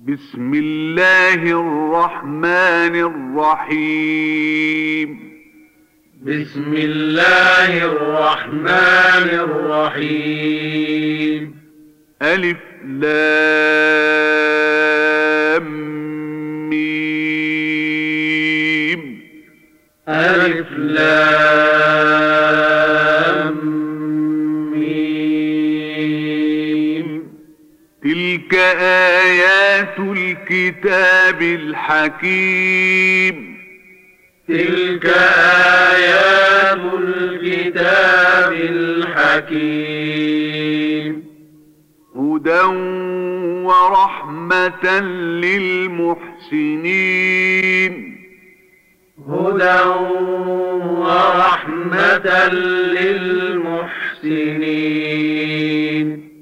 بسم الله الرحمن الرحيم. بسم الله الرحمن الرحيم. ألف لام ميم. ألف لام ميم. تلك آيات الكتاب الحكيم. تلك آيات الكتاب الحكيم. هدى ورحمة للمحسنين. هدى ورحمة للمحسنين.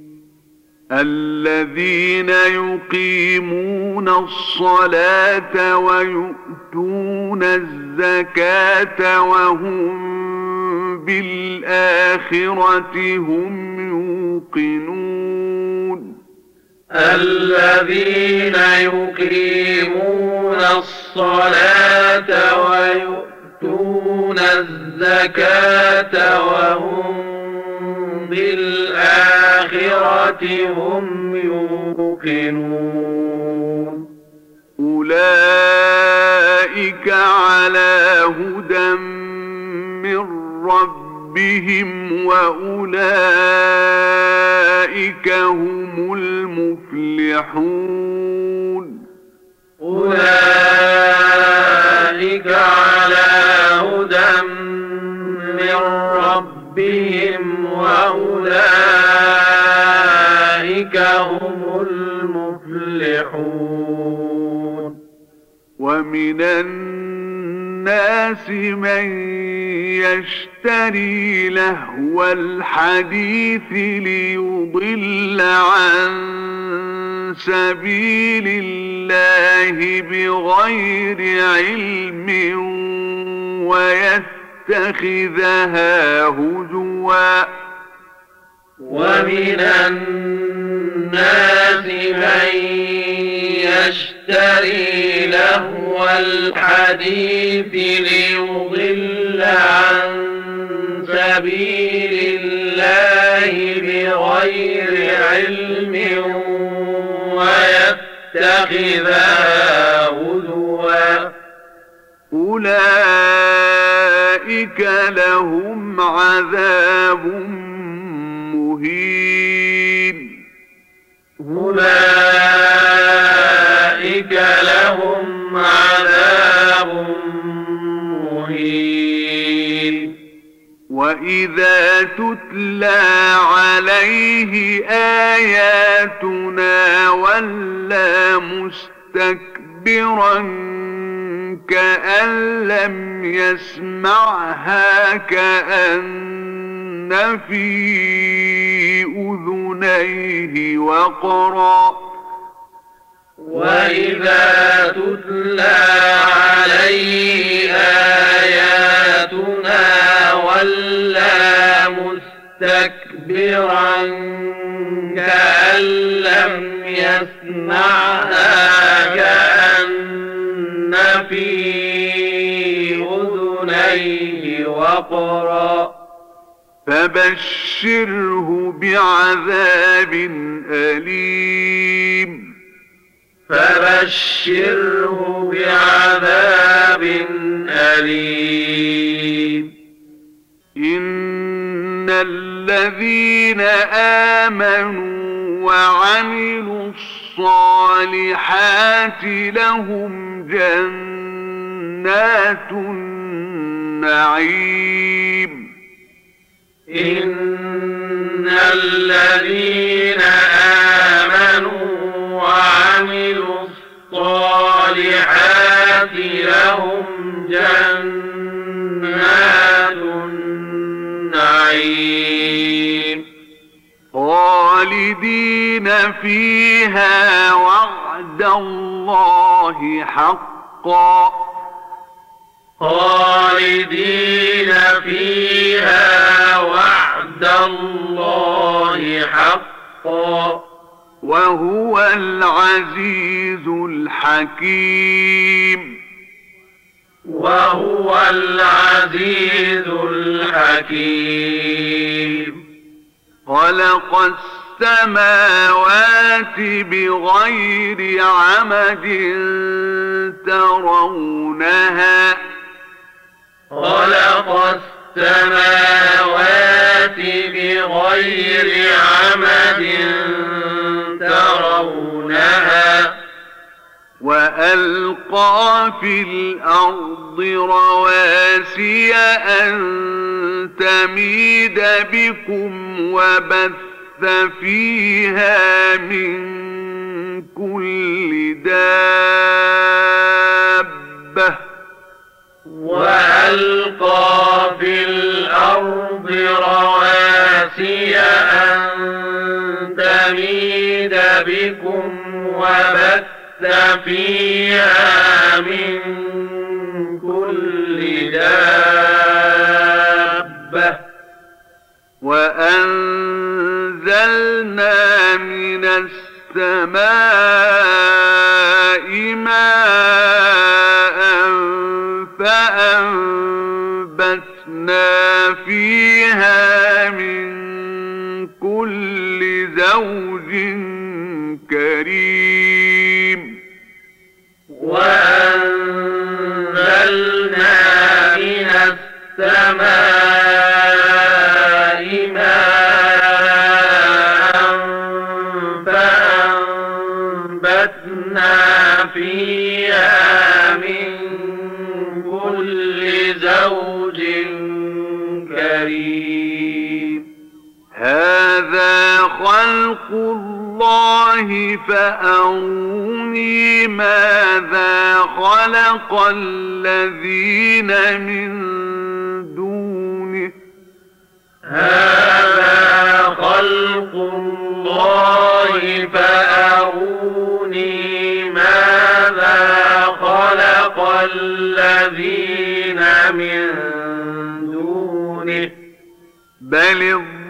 الذين يقيمون الصلاة ويؤتون الزكاة وهم بالآخرة هم يوقنون. الذين يقيمون الصلاة ويؤتون الزكاة وهم بالآخرة هم يوقنون. أولئك على هدى من ربهم وأولئك هم المفلحون. أولئك على هدى من ربهم وأولئك هم المفلحون. ومن الناس من يشتري لهو الحديث ليضل عن سبيل الله بغير علم ويتخذها هزوا. ومن الناس من يشتري لهو الحديث ليضل عن سبيل الله بغير علم ويتخذها هزوا. أولئك لهم عذاب مهين. أولئك لهم عذاب مهين. وإذا تتلى عليه آياتنا ولى مستكبرا كأن لم يسمعها كأن في أذنيه وقرا. وإذا تتلى عليه آياتنا ولى مستكبرا كأن لم يسمعها كأن في أذنيه وقرا. فبشره بعذاب أليم. فبشره بعذاب أليم. إن الذين آمنوا وعملوا الصالحات لهم جنات النعيم. إن الذين آمنوا وعملوا الصالحات لهم جنات النعيم خالدين فيها وعد الله حقا. خالدين فيها وعد الله حقا. وهو العزيز الحكيم. وهو العزيز الحكيم. خلق السماوات بغير عمد ترونها. خلق السماوات بغير عمد ترونها. وألقى في الأرض رواسي أن تميد بكم وبث فيها من كل دابة. وألقى في الأرض رواسي أن تميد بكم وبث فيها من كل دابة. وأنزلنا من السماء ماء فأنبتنا فيها من كل زوج كريم. وأنزلنا من السماء ماء فأنبتنا فيها من كل زوج كريم. هذا خلق الله فأروني ماذا خلق الذين من دونه. هذا خلق الله فأروني ماذا خلق الذين من دونه. بل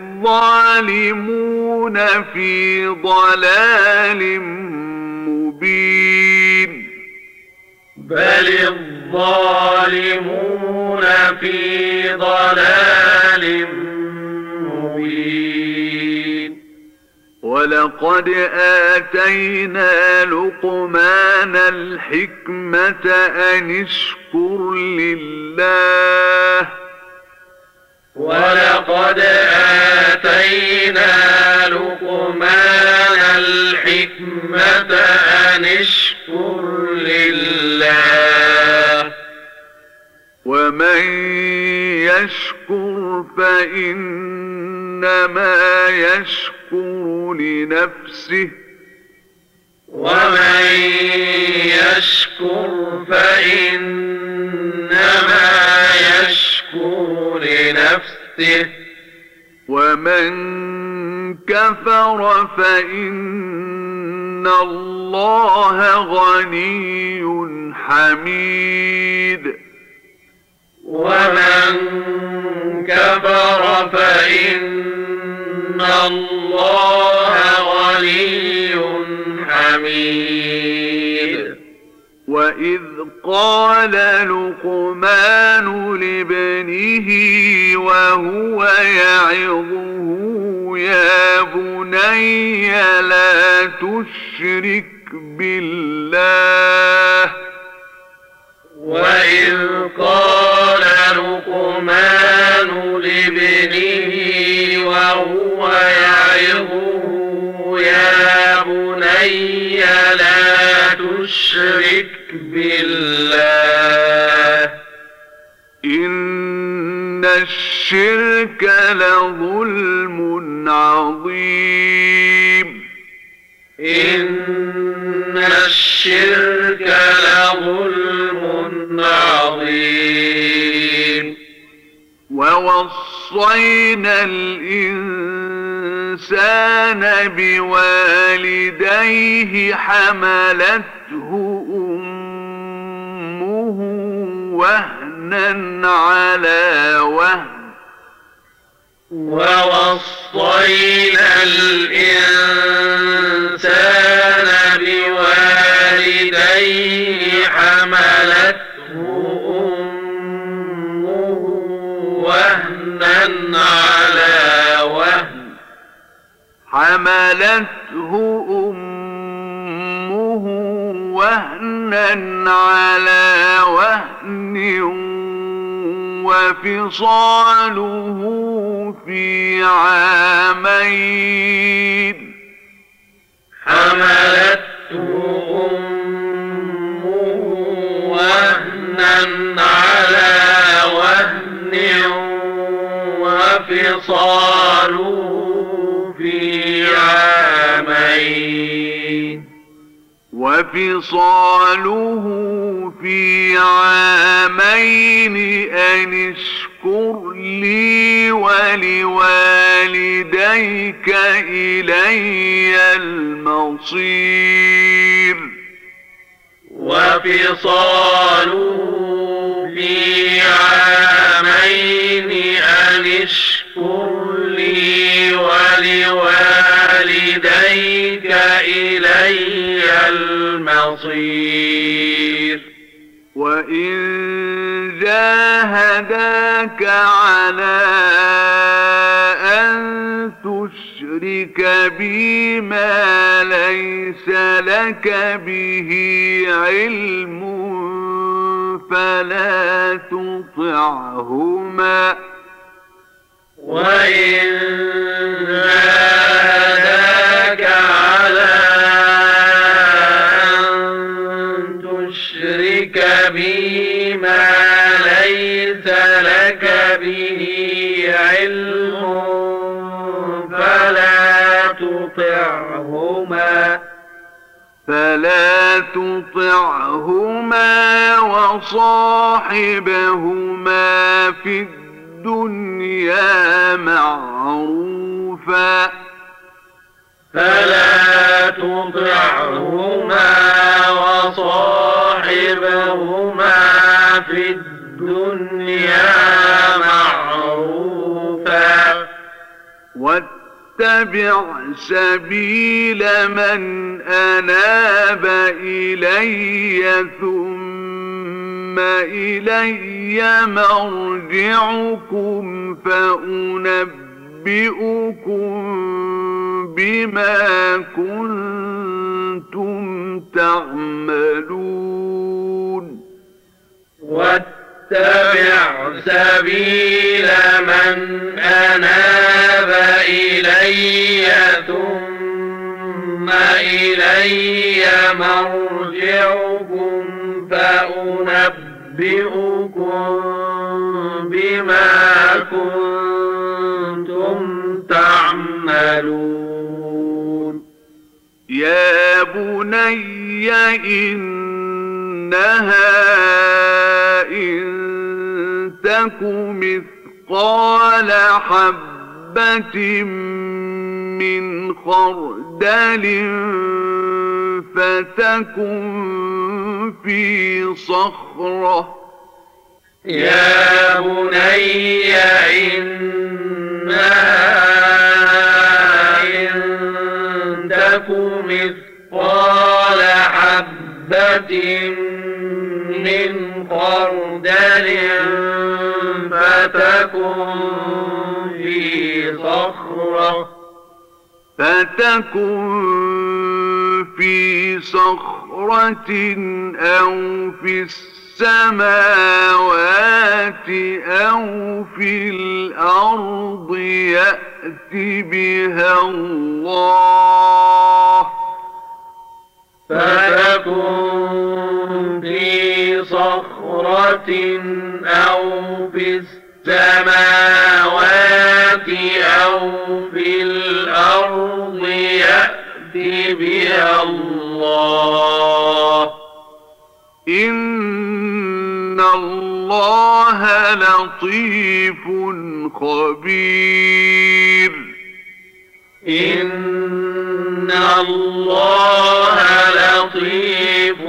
الظالمون في ضلال مبين. بل الظالمون في ضلال مبين. ولقد آتينا لقمان الحكمة أن اشكر لله. ولقد آتينا لقمان الحكمة أن اشكر لله. ومن يشكر فإنما يشكر لنفسه. ومن يشكر فإنما يشكر لنفسه. ومن كفر فإن الله غني حميد. ومن كفر فإن الله غني حميد. وإذ قال لقمان لابنه وهو يعظه يا بني لا تشرك بالله. وإذ قال لقمان لابنه وهو يعظه يا بني لا تشرك بالله. إن الشرك لظلم عظيم. إن الشرك لظلم عظيم. ووصينا الإنسان بوالديه حملته أمه وهنا على وهن. ووصينا الإنسان عليه حملته أمه وهنا على وهن حملته أمه وهنا على وهن وفصاله في عامين حملته أمه وهنا على وهن وفصاله في عامين أن اشكر لي ولوالديك إلي المصير وفصاله في عامين أن اشكر لي ولوالديك إلي المصير وإن جاهداك على أن تشرك بي ما ليس لك به علم فلا تطعهما وإن جاهداك على أن تشرك بي ما ليس لك به علم فلا تطعهما وصاحبهما في الدنيا معروفا فلا تطعهما وصاحبهما في الدنيا معروفا واتبع سبيل من أناب إلي ثم إلي مرجعكم فأنبئكم بما كنتم تعملون واتبع سبيل من أناب إلي ثم إلي مرجعكم فأنبئكم بما كنتم تعملون يا بني إنها إن تك مثقال حبة من خردل فتكن في صخرة يا بني إنها إن تك مثقال حبة من خردل فتكن في صخرة أو في السماوات أو في الأرض يأت بها الله فتكن في صخرة أو في السماوات أو في الأرض يأت بها الله إن الله لطيف خبير إن الله لطيف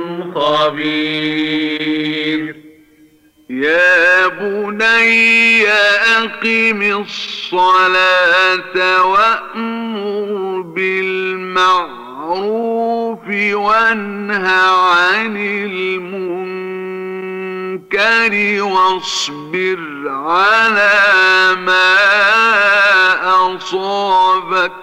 خبير يا بني أقم الصلاة وأمر بالمعروف بالمعروف وانه عن المنكر واصبر على ما أصابك.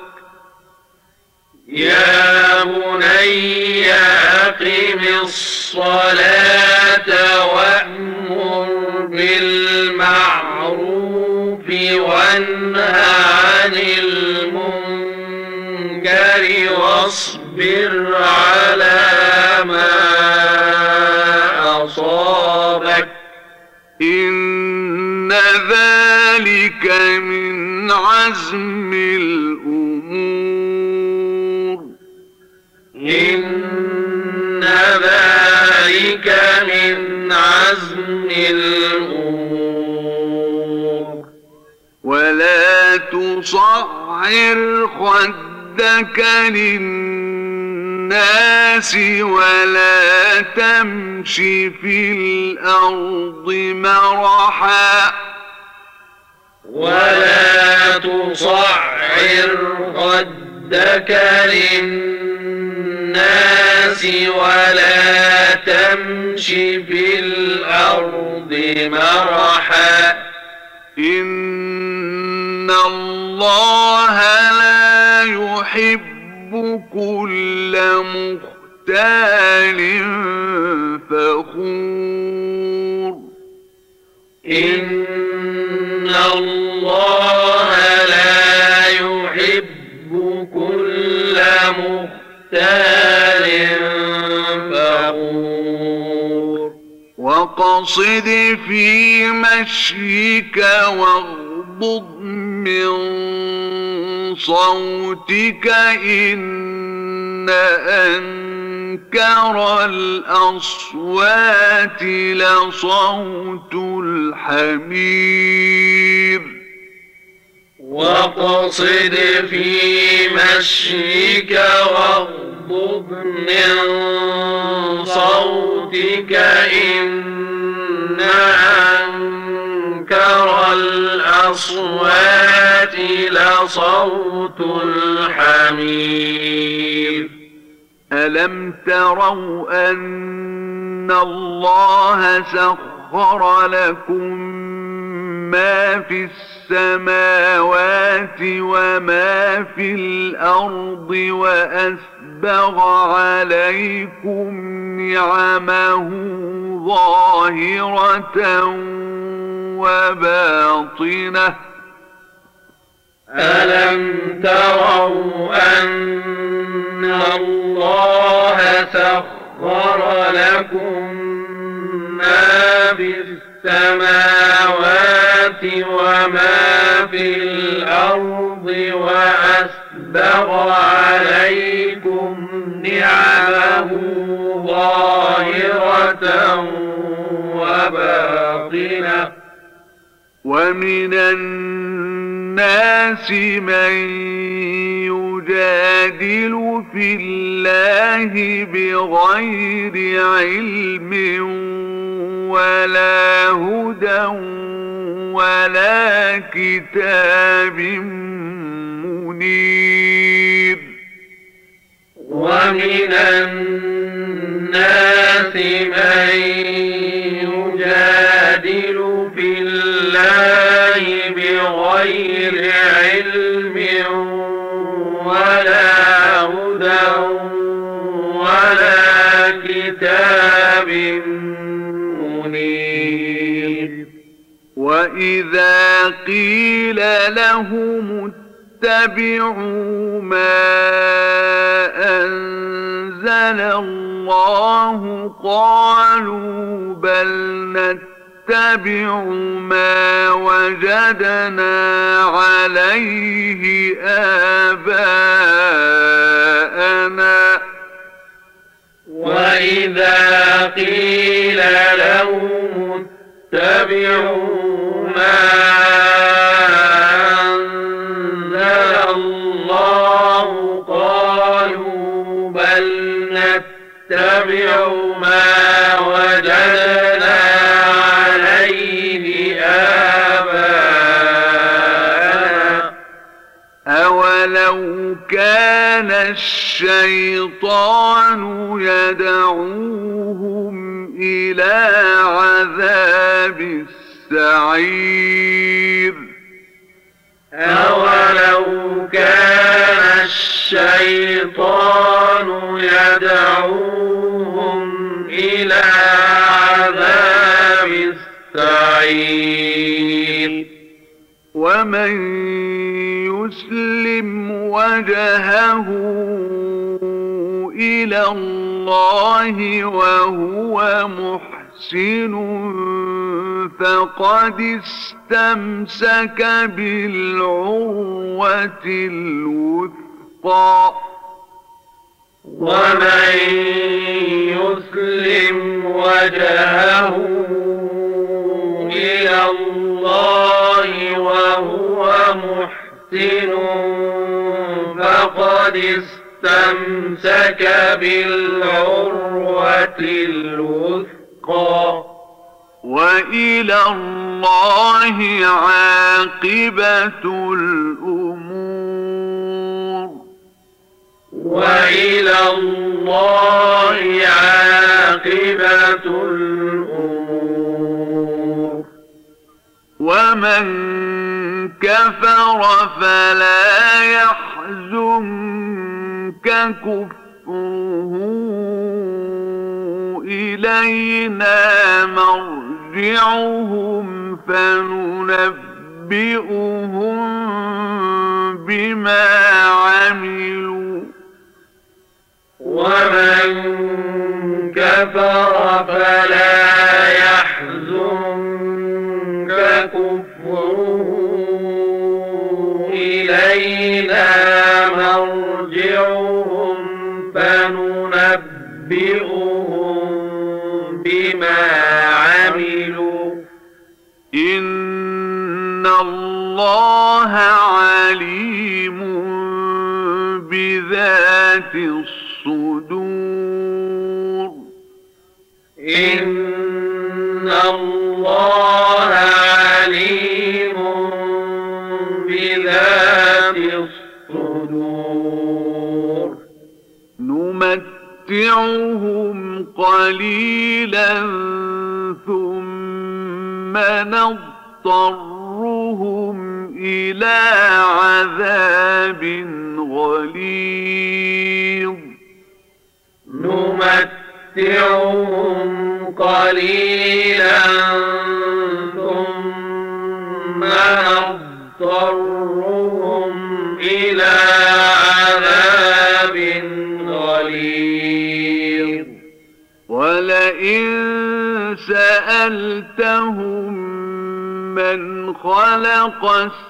يا بني أقم الصلاة وأمر بالمعروف وانه عن المنكر واصبر على ما أصابك. إن ذلك من عزم الأمور. إن ذلك من عزم الأمور. ولا تصعر خدك للناس ولا تمش في الأرض مرحا. ولا تصعر خدك للناس ولا تمش في الأرض مرحا. إن الله لا يحب كل مختال فخور. إن الله لا يحب كل مختال فخور. وقصد في مشيك واغضض من صوتك إن أنكر الأصوات لصوت الحمير. وقصد في مشيك واغضض من صوتك إن أنكر الأصوات لصوت الحمير. ألم تروا أن الله سخر لكم ما في السماوات وما في الأرض وأسبغ عليكم نعمه ظاهرة وباطنة. ألم تروا أن الله سخر لكم ما في السماوات وما في الأرض وأسبغ عليكم نعمه ظاهرة وباطنة. ومن الناس من يجادل في الله بغير علم ولا هدى ولا كتاب منير. ومن الناس من يجادل في الله بغير علم ولا هدى ولا كتاب منير. وإذا قيل لهم اتبعوا ما أنزل الله قالوا بل نتبع ما وجدنا عليه آباءنا. وإذا قيل لهم اتبعوا ما أنزل الله قالوا بل نتبع ما وجدنا عليه آباءنا. أولو كان كان الشيطان يدعوهم إلى عذاب السعير أولو كان الشيطان يدعوهم إلى عذاب السعير ومن يسلم وجهه إلى الله وهو محسن فقد استمسك بالعروة الوثقى ومن يسلم وجهه إلى الله وهو محسن فقد استمسك بالعروة الوثقى وإلى الله عاقبة الأمور وإلى الله عاقبة الأمور ومن كفر فلا يحزنك كفره إلينا مرجعهم فننبئهم بما عملوا ومن كفر فلا يحزنك كفره إلينا مرجعهم فننبئهم بما عملوا إن الله عليم بذات الصدور إن الله عليم بذات الصدور نمتعهم قليلا ثم نضطرهم إلى عذاب غليظ نمتعهم قليلا ثم نضطرهم إلى عذاب غليظ ولئن سألتهم من خلق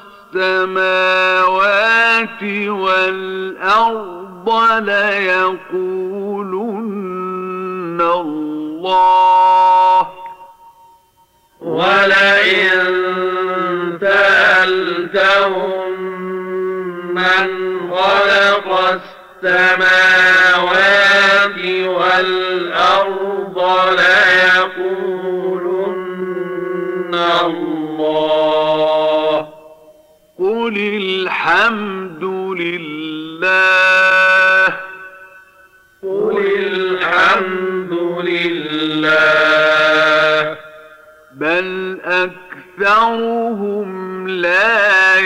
السماوات والأرض ليقولن الله ولئن سألتهم من خلق السماوات والأرض ليقولن الله قل الحمد لله قل الحمد لله بل أكثرهم لا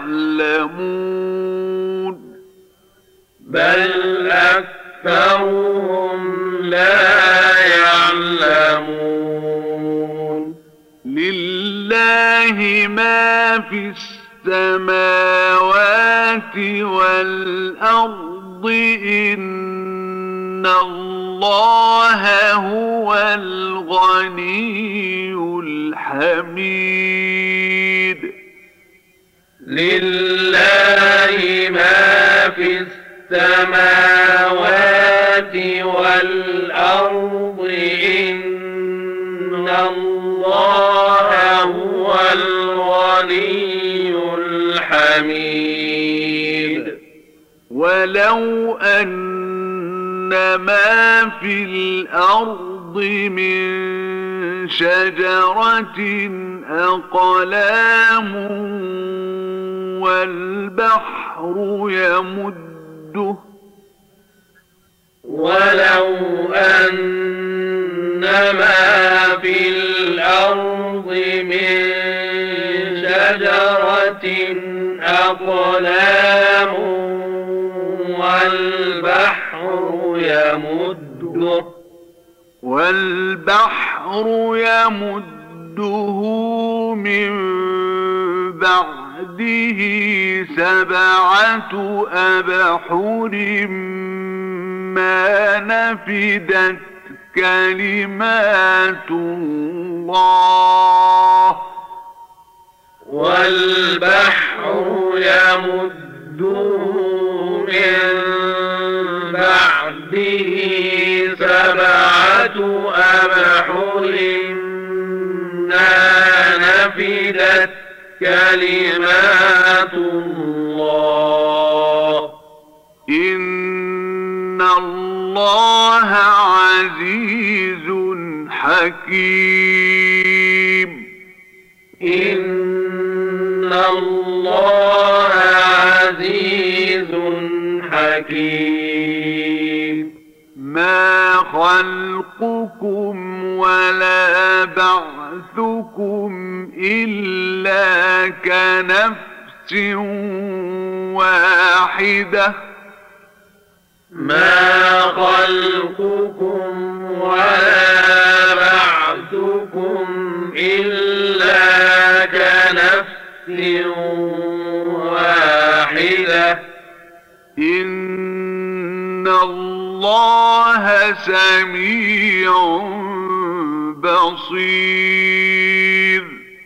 يعلمون بل أكثرهم لا يعلمون لله ما في السماوات والأرض إن الله هو الغني الحميد لله ما في السماوات والأرض إن الله هو الغني الحميد ولو أن ما في الأرض من شجرة أقلام والبحر يمده ولو أن ما في الأرض من شجرة أقلام والبحر يمده من بعده 7 أبحر ما نفدت كلمات الله والبحر يمده من بعده 7 أبحر ما نفدت كلمات الله إن الله عزيز حكيم إن الله عزيز حكيم ما خلقكم ولا بعثكم إلا كنفس واحدة ما خلقكم ولا بعثكم إلا كنفس واحدة إن الله سميع بصير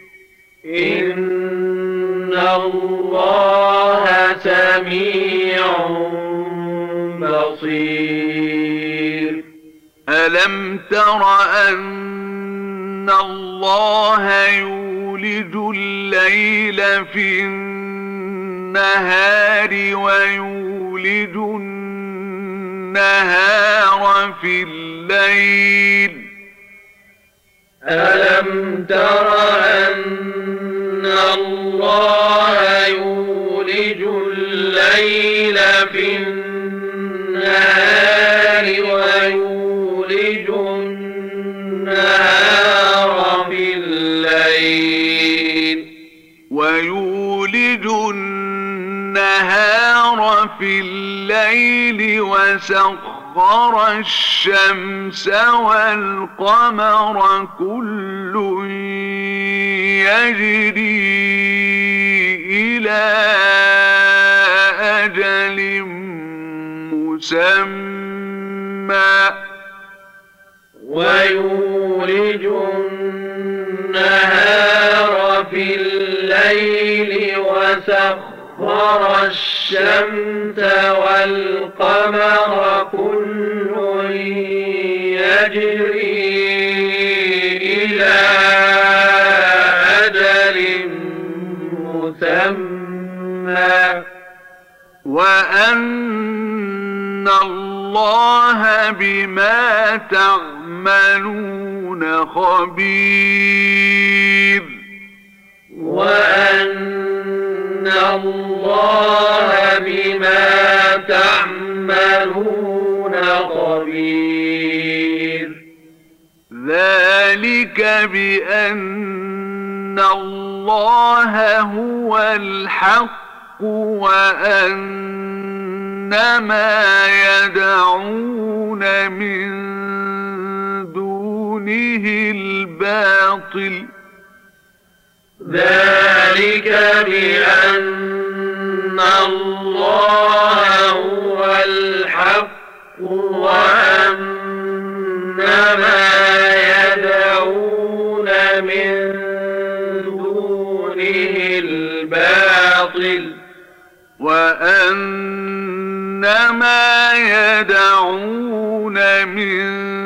إن الله سميع بصير ألم تر أن الله يولج الليل في النهار ويولج النهار في الليل ألم تر أن الله يولج الليل في النهار ويولج النهار في الليل وسخر الشمس والقمر كل يجري إلى أجل مسمى ويولج النهار في الليل وسخر الشمس والقمر كل يجري إلى أجل مسمى وأن الله بما تعملون خبير وأن الله بما تعملون خبير ذلك بأن الله هو الحق وأن ما يدعون من دونه الباطل ذلك بأن الله هو الحق وأن ما يدعون من دونه الباطل وأن ما يدعون من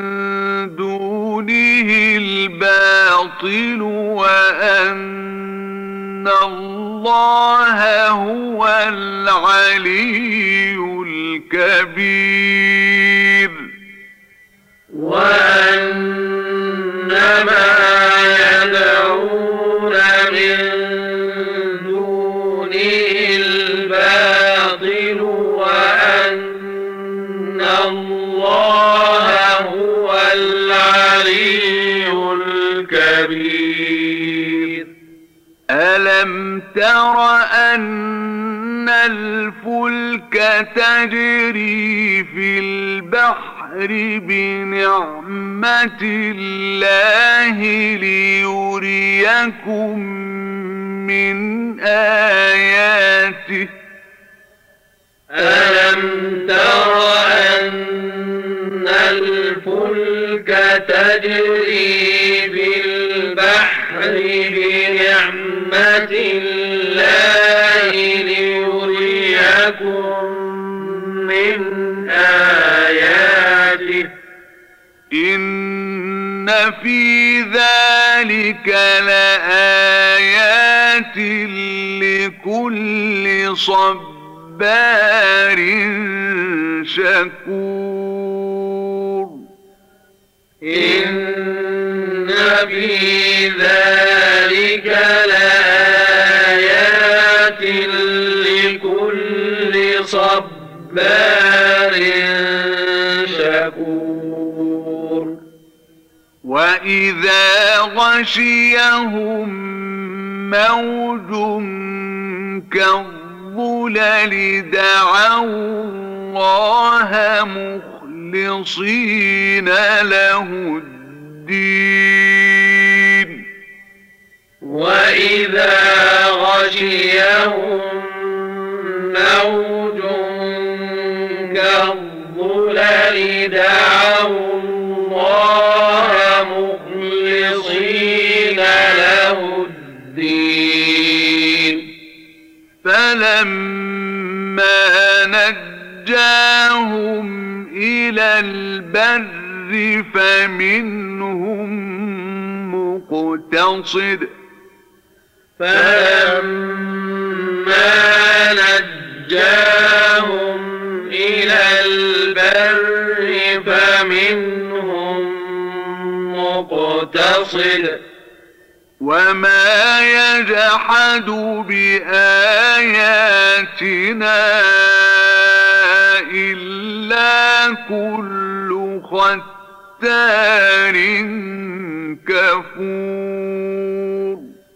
دونه الباطل وأن الله هو العلي الكبير وأن ما يدعون من دونه الباطل وأن الله تجري في البحر بنعمة الله ليريكم من آياته ألم تر أن الفلك تجري في البحر بنعمة الله ليريكم من آياته إن في ذلك لآيات لكل صبار شكور إن في ذلك لآيات لكل صبار شكور وإذا غشيهم موج كالظلل دعوا الله مخلصين له الدين وإذا غشيهم موج كالظلل دعوا الله مخلصين له الدين فلما نجاهم إلى البر فمنهم مقتصد فلما نجاهم إلى البر فمنهم مقتصد وما يجحد بآياتنا إلا كل ختار كفور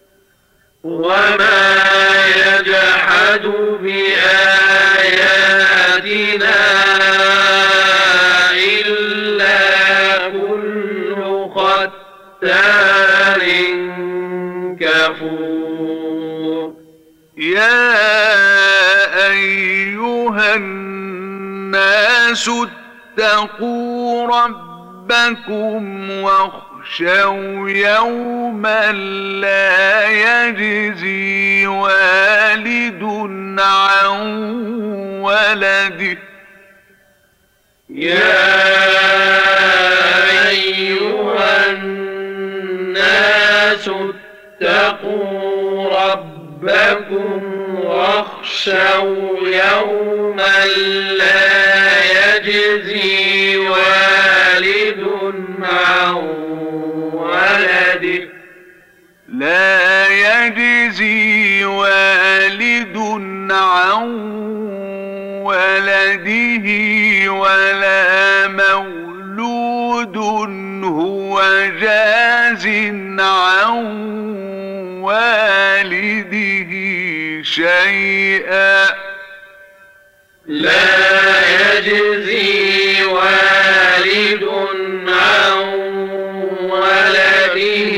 وما يجحد بآياتنا إلا كل ختار كفور يا أيها الناس اتقوا ربكم واخشوا يوما لا يجزي والد عن ولده يا أيها الناس اتقوا ربكم واخشوا يوما لا يجزي والد عن ولده لا يجزي والد عن ولده ولا مولود هو جاز عن والده شيئا لا يجزي والد عن ولده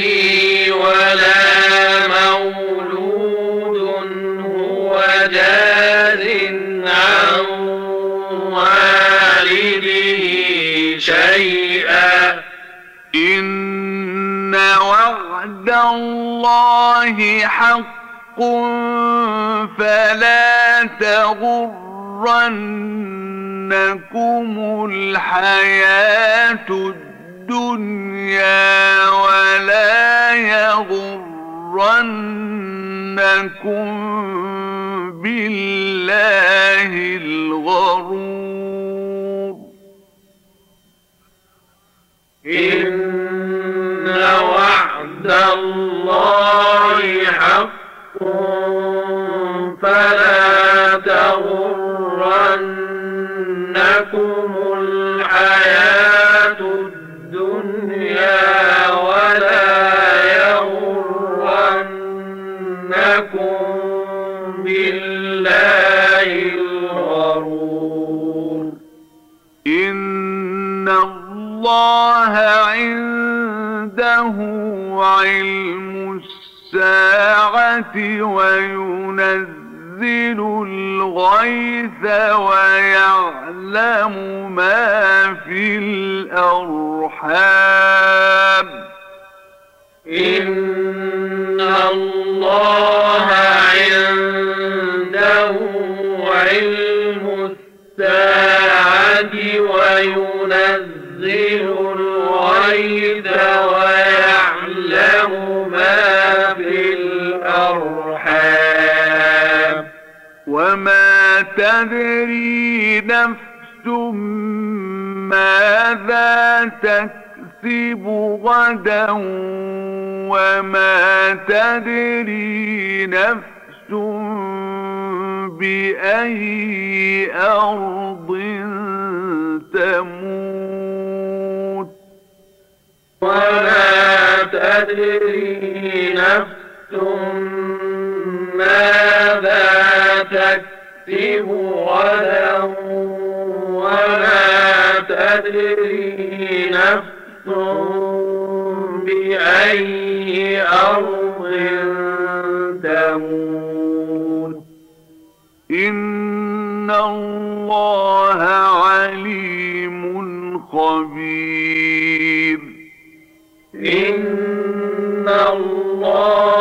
ولا مولود هو جاز عن والده شيئا إن وعد الله حق فلا تغرنكم الحياة الدنيا ولا يغرنكم بالله الغرور إن وعد الله حق فلا تغرنكم الحياة الدنيا ولا يغرنكم بالله الغرور الله عنده علم الساعة وينزل الغيث ويعلم ما في الأرحام إن الله عنده علم الساعة وينزل الغيث ويعلم ما في الأرحام وما تدري نفس ماذا تكسب غدا وما تدري نفس بأي أرض تموت وما تدري نفس ماذا تكسب غدا وما تدري نفس بأي أرض تموت إن الله عليم خبير إن الله